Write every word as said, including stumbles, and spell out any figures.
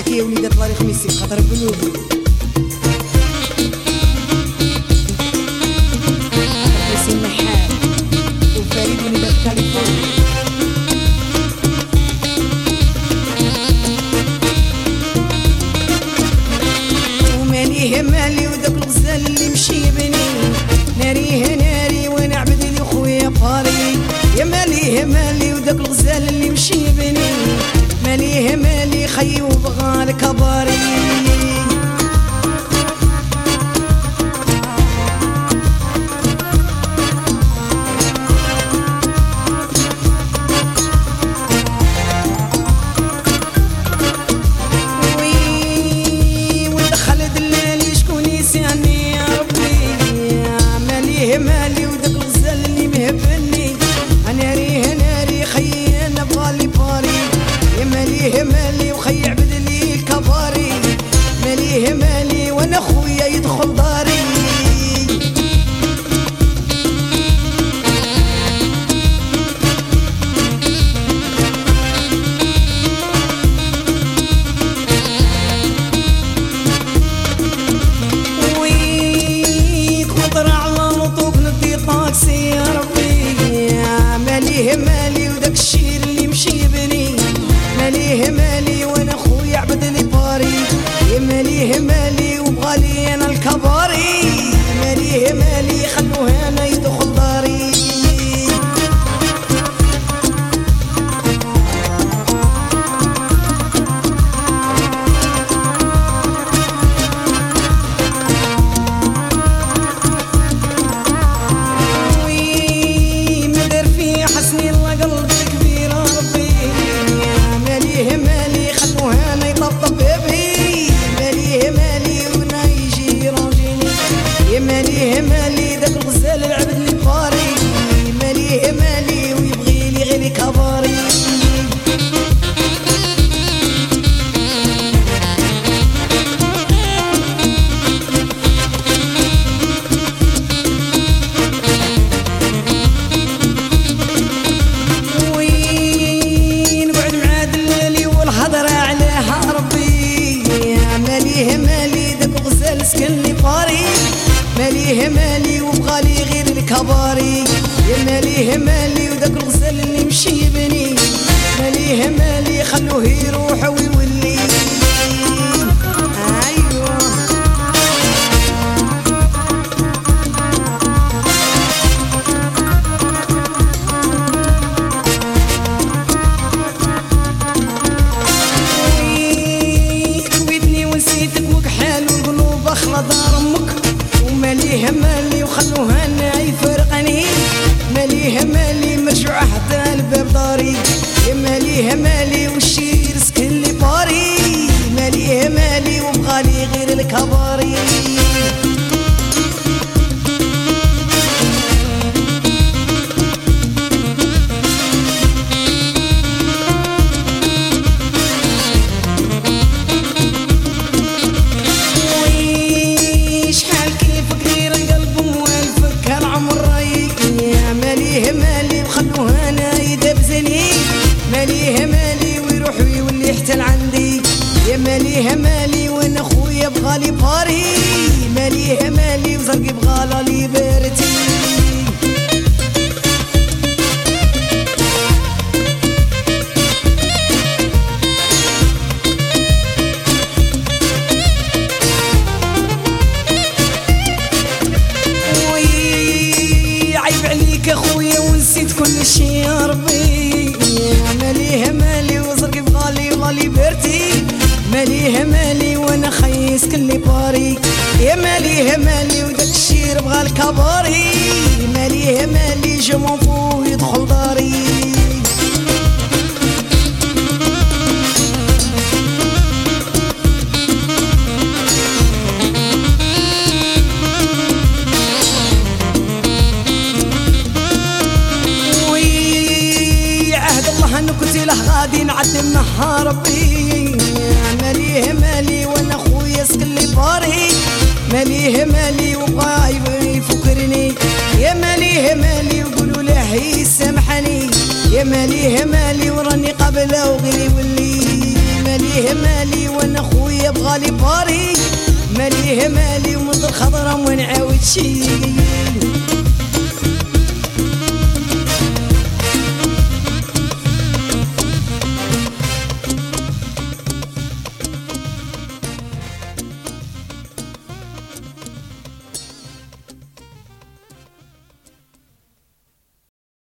زكيه وليدات الله يخميسي خاطر بنوبي ياسين محال وفريد وليدات كاليفورنيا وماليه مالي وداك الغزال اللي مشي بني ناريه ناري وانا عبدي لخويا باري يا ماليه مالي وداك الغزال اللي مشي بني ماليه مالي خي وبغالك باري مالي وداك الغزال اللي مهبني انا ريه ناري خي انا بغالي باري يا ماليه مالي وخي عبد لي الكباري ماليه مالي وانا خويا يدخل داري يا ربي ماليه مالي وداك الشير اللي مشي بني ماليه مالي وانا خويا عبد لي باري يا ماليه مالي وبغالي انا الكباري ماليه مالي خلوه انا يدخل داري ماليه مالي داك الغزال العبد لي باري ماليه مالي ويبغي لي غير كباري وين نقعد مع دلالي والهضره عليها ربي ماليه مالي داك الغزال سكن لي باري ماليه مالي وبغالي غير الكباري يا ماليه مالي وداك الغزال اللي مشي بني ماليه مالي خلوه يروح ويولي ايوه كويتني ونسيتك وكحال والقلوب اخلى دار امك ماليه مالي وخلوها انا يفرقني ماليه مالي مرجوع حتى الباب داري يا ماليه مالي والشير سكن لي باري ماليه مالي وبغالي غير الكباري مالي وخلوه انا يدبزني ماليه مالي ويروح ويولي حتى لعندي يا ماليه مالي وانا خويا بغالي باري ماليه مالي وزرقي بغالا لي بارتي اخويا ونسيت كل شي يا ربي ماليه مالي وزرقي بغالي وغالي بارتي ماليه مالي وانا خيس كل باري يا ماليه مالي وداك الشير بغا الكباري ماليه مالي جمون فو يدخل داري غادي نعدم مع ربي ماليه مالي وانا خويا سكن لي باري ماليه مالي وبغا يفكرني يا ماليه مالي وقولوا له يسامحني يا ماليه مالي وراني قابله وغير يولي ماليه ماليه مالي وانا خويا بغالي باري ماليه مالي ومنظر خضرا وما نعاود شي